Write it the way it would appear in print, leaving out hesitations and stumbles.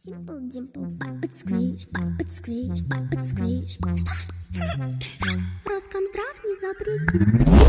Simple dimple, puppet squish, puppet squish, puppet squish. Роскомздрав не запретит.